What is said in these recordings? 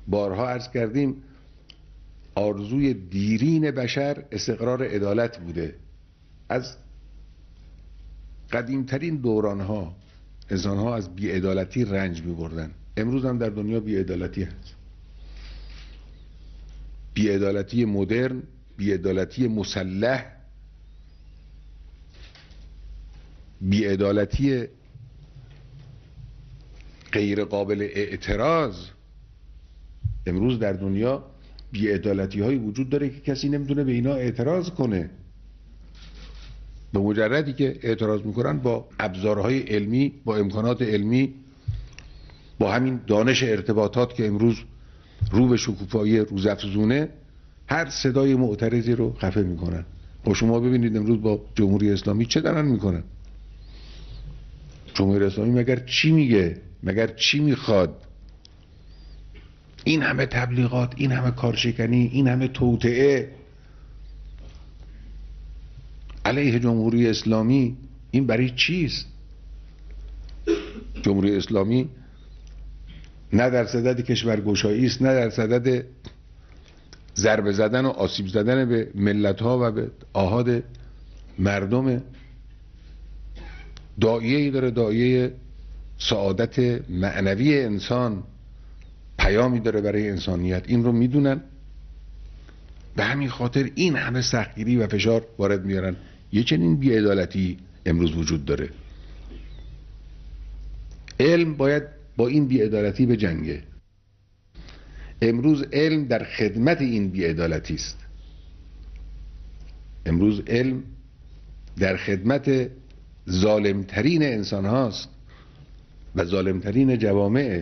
بارها عرض کردیم آرزوی دیرین بشر استقرار عدالت بوده. از قدیمترین دورانها انسانها از بی‌عدالتی رنج می‌بردن. امروز هم در دنیا بی‌عدالتی هست، بی‌عدالتی مدرن، بی‌عدالتی مسلح، بی‌عدالتی غیر قابل اعتراض. امروز در دنیا بی‌عدالتی هایی وجود داره که کسی نمیتونه به اینا اعتراض کنه. به مجردی که اعتراض میکنن با ابزارهای علمی، با امکانات علمی، با همین دانش ارتباطات که امروز رو به شکوفایی روزافزونه، هر صدای معترضی رو خفه میکنن. و شما ببینید امروز با جمهوری اسلامی چه دارن میکنن. جمهوری اسلامی مگر چی میگه؟ مگر چی میخواد؟ این همه تبلیغات، این همه کارشکنی، این همه توطئه علیه جمهوری اسلامی، این برای چیست؟ جمهوری اسلامی نه در صدد کشورگشایی است، نه در صدد ضربه زدن و آسیب زدن به ملت‌ها و به آحاد مردم. داعیه‌ای داره، داعیه سعادت معنوی انسان، پیامی داره برای انسانیت. این رو میدونن، به همین خاطر این همه سختگیری و فشار وارد میارن. یه چنین بی‌عدالتی امروز وجود داره. علم باید با این بی‌عدالتی بجنگه. امروز علم در خدمت این بی‌عدالتی است. امروز علم در خدمت ظالمترین انسان هاست و ظالمترین جوامع.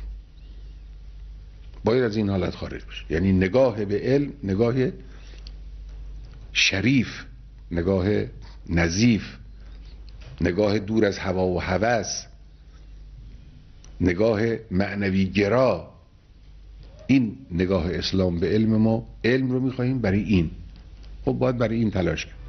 باید از این حالت خارج بشه. یعنی نگاه به علم نگاه شریف، نگاه نظیف، نگاه دور از هوا و هوس، نگاه معنوی گرا. این نگاه اسلام به علم. ما علم رو میخواهیم برای این، خب باید برای این تلاش کرد.